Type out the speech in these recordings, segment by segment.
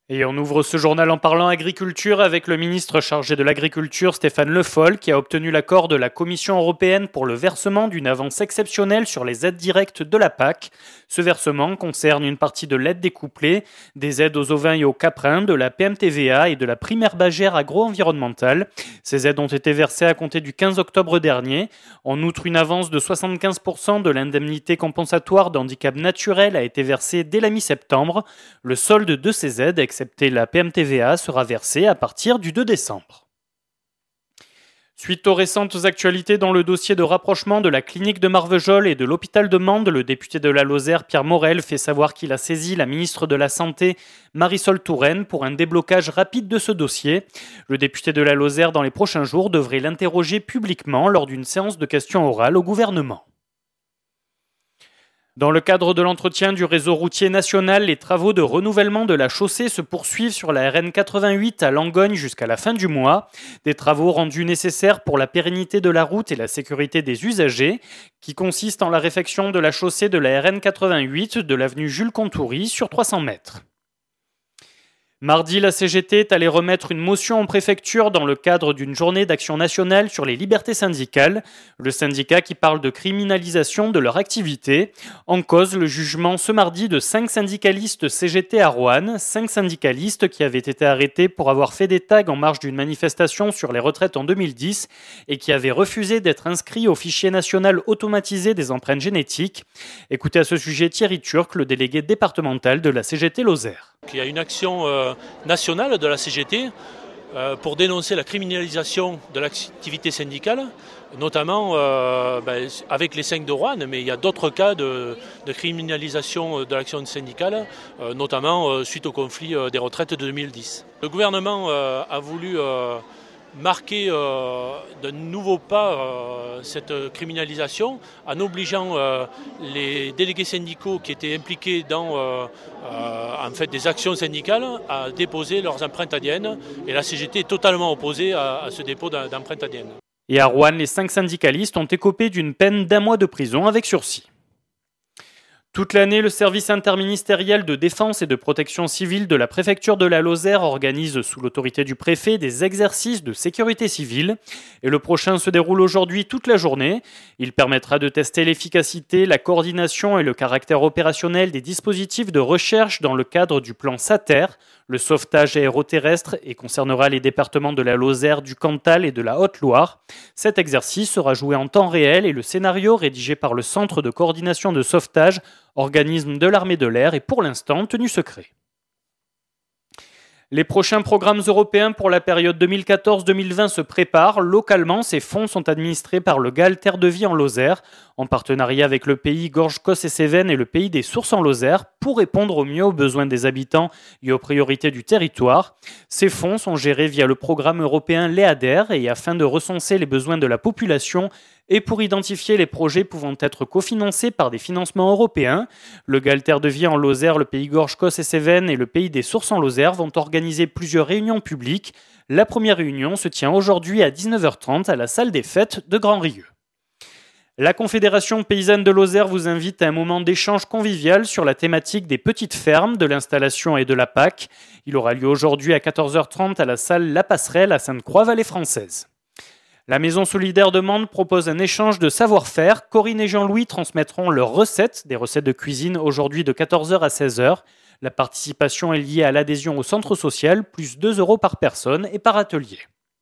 Et on ouvre ce journal en parlant agriculture avec le ministre chargé de l'Agriculture Stéphane Le Foll qui a obtenu l'accord de la Commission européenne pour le versement d'une avance exceptionnelle sur les aides directes de la PAC. Ce versement concerne une partie de l'aide découplée, des aides aux ovins et aux caprins, de la PMTVA et de la prime herbagère agro-environnementale. Ces aides ont été versées à compter du 15 octobre dernier. En outre, une avance de 75% de l'indemnité compensatoire d'handicap naturel a été versée dès la mi-septembre. Le solde de ces aides, excepté la PMTVA, sera versée à partir du 2 décembre. Suite aux récentes actualités dans le dossier de rapprochement de la clinique de Marvejols et de l'hôpital de Mende, le député de la Lozère, Pierre Morel, fait savoir qu'il a saisi la ministre de la Santé, Marisol Touraine, pour un déblocage rapide de ce dossier. Le député de la Lozère, dans les prochains jours, devrait l'interroger publiquement lors d'une séance de questions orales au gouvernement. Dans le cadre de l'entretien du réseau routier national, les travaux de renouvellement de la chaussée se poursuivent sur la RN 88 à Langogne jusqu'à la fin du mois. Des travaux rendus nécessaires pour la pérennité de la route et la sécurité des usagers, qui consistent en la réfection de la chaussée de la RN 88 de l'avenue Jules Contoury sur 300 mètres. Mardi, la CGT est allée remettre une motion en préfecture dans le cadre d'une journée d'action nationale sur les libertés syndicales. Le syndicat qui parle de criminalisation de leur activité. En cause, le jugement ce mardi de 5 syndicalistes CGT à Roanne, 5 syndicalistes qui avaient été arrêtés pour avoir fait des tags en marge d'une manifestation sur les retraites en 2010 et qui avaient refusé d'être inscrits au fichier national automatisé des empreintes génétiques. Écoutez à ce sujet Thierry Turc, le délégué départemental de la CGT Lozère. Il y a une action nationale de la CGT pour dénoncer la criminalisation de l'activité syndicale, notamment avec les 5 de Roanne, mais il y a d'autres cas de criminalisation de l'action syndicale, notamment suite au conflit des retraites de 2010. Le gouvernement a voulu marquer de nouveaux pas cette criminalisation en obligeant les délégués syndicaux qui étaient impliqués dans des actions syndicales à déposer leurs empreintes ADN, et la CGT est totalement opposée à ce dépôt d'empreintes ADN. Et à Roanne, les 5 syndicalistes ont écopé d'une peine d'1 mois de prison avec sursis. Toute l'année, le service interministériel de défense et de protection civile de la préfecture de la Lozère organise sous l'autorité du préfet des exercices de sécurité civile. Et le prochain se déroule aujourd'hui toute la journée. Il permettra de tester l'efficacité, la coordination et le caractère opérationnel des dispositifs de recherche dans le cadre du plan SATER, le sauvetage aéroterrestre, et concernera les départements de la Lozère, du Cantal et de la Haute-Loire. Cet exercice sera joué en temps réel et le scénario rédigé par le Centre de coordination de sauvetage, organisme de l'armée de l'air, est pour l'instant tenu secret. Les prochains programmes européens pour la période 2014-2020 se préparent. Localement, ces fonds sont administrés par le GAL Terre de Vie en Lozère, en partenariat avec le pays Gorge-Causse-et-Cévennes et le pays des Sources en Lozère, pour répondre au mieux aux besoins des habitants et aux priorités du territoire. Ces fonds sont gérés via le programme européen LEADER et afin de recenser les besoins de la population et pour identifier les projets pouvant être cofinancés par des financements européens. Le GAL Terre de Vie en Lozère, le pays Gorge-Causse-et-Cévennes et le pays des Sources en Lozère vont organiser plusieurs réunions publiques. La première réunion se tient aujourd'hui à 19h30 à la salle des fêtes de Grand-Rieux. La Confédération paysanne de Lozère vous invite à un moment d'échange convivial sur la thématique des petites fermes, de l'installation et de la PAC. Il aura lieu aujourd'hui à 14h30 à la salle La Passerelle à Sainte-Croix-Vallée Française. La Maison Solidaire de Mende propose un échange de savoir-faire. Corinne et Jean-Louis transmettront leurs recettes, des recettes de cuisine, aujourd'hui de 14h à 16h. La participation est liée à l'adhésion au centre social, plus 2 € par personne et par atelier.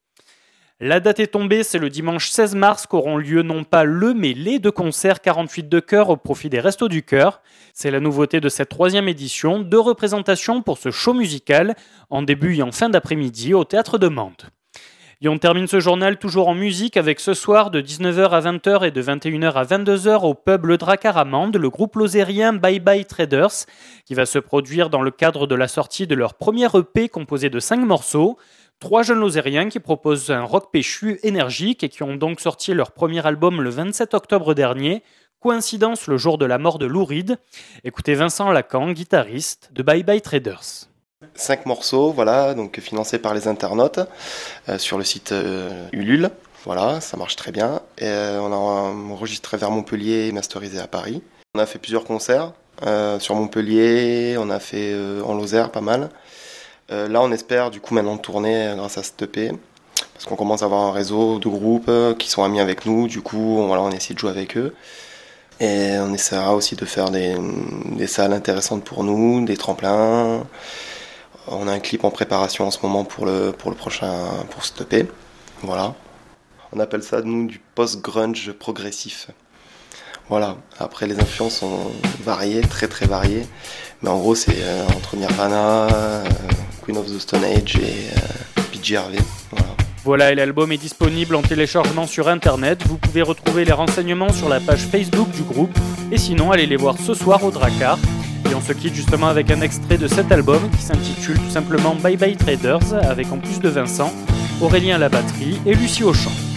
La date est tombée, c'est le dimanche 16 mars qu'auront lieu non pas mais les 2 concerts 48 de chœur au profit des Restos du Cœur. C'est la nouveauté de cette 3e édition, 2 représentations pour ce show musical, en début et en fin d'après-midi au Théâtre de Mende. Et on termine ce journal toujours en musique avec ce soir de 19h à 20h et de 21h à 22h au pub Le Dracar à Mende, le groupe lozérien Bye Bye Traders, qui va se produire dans le cadre de la sortie de leur premier EP composé de 5 morceaux. 3 jeunes lozériens qui proposent un rock péchu énergique et qui ont donc sorti leur premier album le 27 octobre dernier. Coïncidence le jour de la mort de Lou Reed. Écoutez Vincent Lacan, guitariste de Bye Bye Traders. 5 morceaux, voilà, donc financés par les internautes sur le site Ulule. Voilà, ça marche très bien. Et, on a enregistré vers Montpellier et masterisé à Paris. On a fait plusieurs concerts sur Montpellier, on a fait en Lozère pas mal. Là, on espère du coup maintenant tourner grâce à cette EP, parce qu'on commence à avoir un réseau de groupes qui sont amis avec nous. Du coup, voilà, on essaie de jouer avec eux. Et on essaiera aussi de faire des salles intéressantes pour nous, des tremplins. On a un clip en préparation en ce moment pour le prochain, pour cette EP. Voilà. On appelle ça, nous, du post-grunge progressif. Voilà. Après, les influences sont variées, très très variées. Mais en gros, c'est entre Nirvana, Queen of the Stone Age et PJ Harvey. Voilà. Voilà, et l'album est disponible en téléchargement sur internet. Vous pouvez retrouver les renseignements sur la page Facebook du groupe. Et sinon, allez les voir ce soir au Drakkar. Et on se quitte justement avec un extrait de cet album qui s'intitule tout simplement Bye Bye Traders, avec en plus de Vincent, Aurélien à la batterie et Lucie au chant.